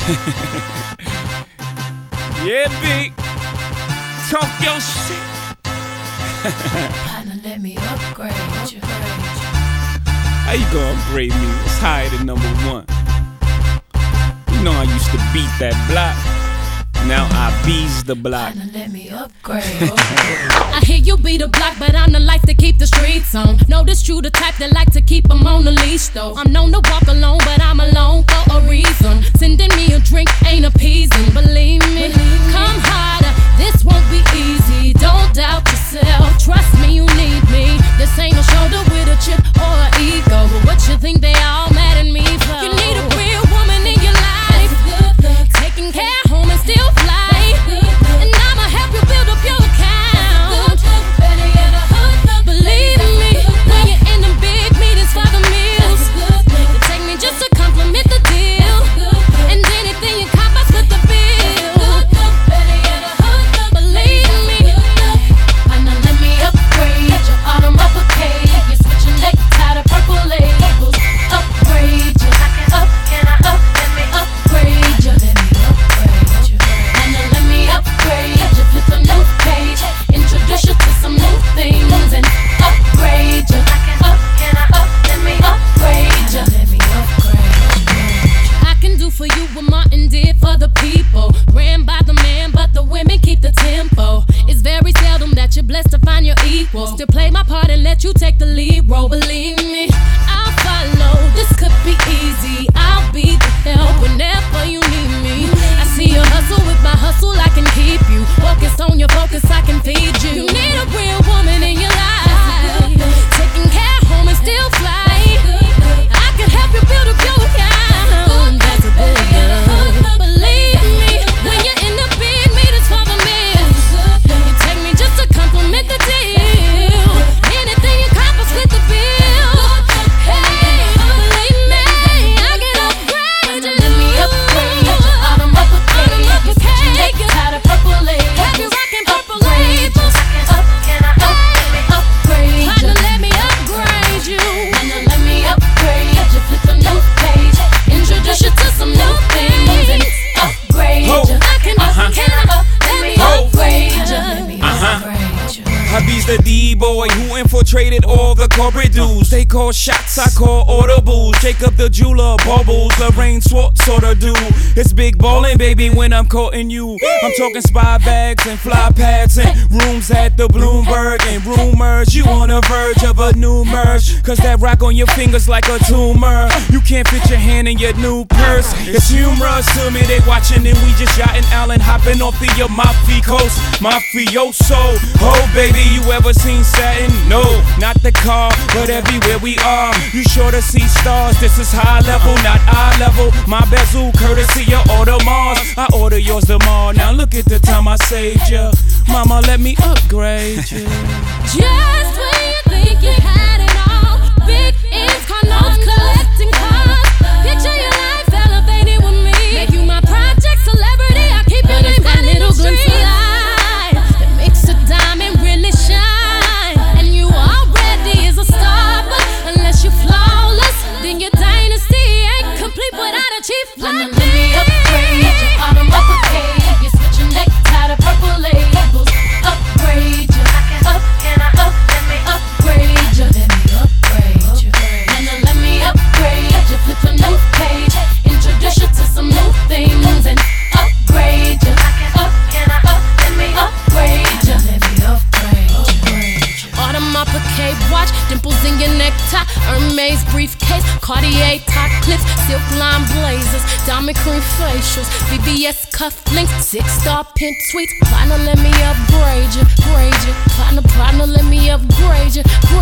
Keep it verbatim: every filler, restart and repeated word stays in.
Yeah, big. Talk your shit. Partner, let me upgrade you. How you gonna upgrade me? It's higher than number one. You know I used to beat that block. Now I bees the block. Partner, let me upgrade. I hear you be the block, but I'm the life to keep the streets on. Notice you the type that like to keep them on the leash though. I'm known to walk alone, but I'm alone for a reason. Sending me a drink ain't appeasing, believe me. Come harder, this won't be easy. Don't doubt yourself, trust me, you need me. This ain't a shoulder with a chip or an ego, but what you think they all mad at me for? You need a real woman in your life, taking care home and still fly. And I'ma help you build up your account. Believe me, when you're in them big meetings for the meals, you take me just to compliment the deal. And anything you cop, I split the bill. Believe me. Partner, let me upgrade your autumn uppercase. You're switching necktie to purple labels. Upgrade you. Up, can I up? Let me upgrade you. Let me upgrade you. Partner, let me upgrade you. Flip a new page. Introduce you to some new things and upgrade you. Up, can I up? Let me upgrade you. Let me upgrade you. I can do for you what Martin did for the people. Ran by the man, but the women keep the tempo. It's very seldom that you're blessed to find your equal. Still play my part and let you take the lead role. Believe me, I'll follow. This could be easy. I'll be the help whenever you need me. I see you hustle with my hustle. I can keep you focused on your focus. I can feed you. You need a real woman in your life, taking care home and still fly. I can help you build up your account. That's a billion. Believe me, when you're in the big meetings for the meals, you take me just to compliment the deal. Anything you cop, I split the bill. Hey, believe me, I can upgrade you. Let me upgrade your autumn uppercase. You're switching necktie to purple labels. Have you rocking purple labels? Up, can I up? Let me upgrade you. Partner, let me upgrade you. Partner, let me upgrade you. Flip a new page. Introduce you to some new things and upgrade Ho. you. I can, Uh-huh. can I up? Let me Ho. upgrade you. Let me Uh-huh. upgrade you. Hubby's the D-boy who infiltrated all the corporate dudes. They call shots, I call audibles. Jacob the jeweler, bubbles, Lorraine Swartz sorta do. It's big ballin', baby, when I'm courting you. I'm talking spy bags and fly pads and rooms at the Bloomberg and rumors. You on the verge of a new merge, cause that rock on your fingers like a tumor. You can't fit your hand in your new purse. It's humorous to me, they watching and we just yachting Allen, hopping off the Amalfi Coast. Mafioso, oh baby, you ever seen satin? No, not the car, but everywhere we are. You sure to see stars, this is high level, not eye level. My bezel, courtesy of Audemars. I order yours tomorrow, now look at the time I saved ya. Mama, let me upgrade you. Just when you think you had it all, big ends, car notes, collecting cars. Picture your life elevated with me. Make you my project celebrity. I keep your name high in the street light that makes a diamond really shine. And you already is a star, but unless you're flawless, then your dynasty ain't complete without a chief Partner, like let me upgrade your autumn uppercase. You're switching necktie to purple labels. Upgrade you. Up, can I up? Let me upgrade you. Let me upgrade you. Partner, let me upgrade you. Flip a new page. Introduce you to some new things and upgrade you. Up, can I up? Let me upgrade you. Let me upgrade you. Autumn uppercase watch, dimples in your necktie, Hermes briefcase, Cartier top clips, silk line blazers, diamond cream facials, V V S cufflinks, six star pink suites. Partner, let me upgrade you, grade you. Partner, partner, let me upgrade you, grade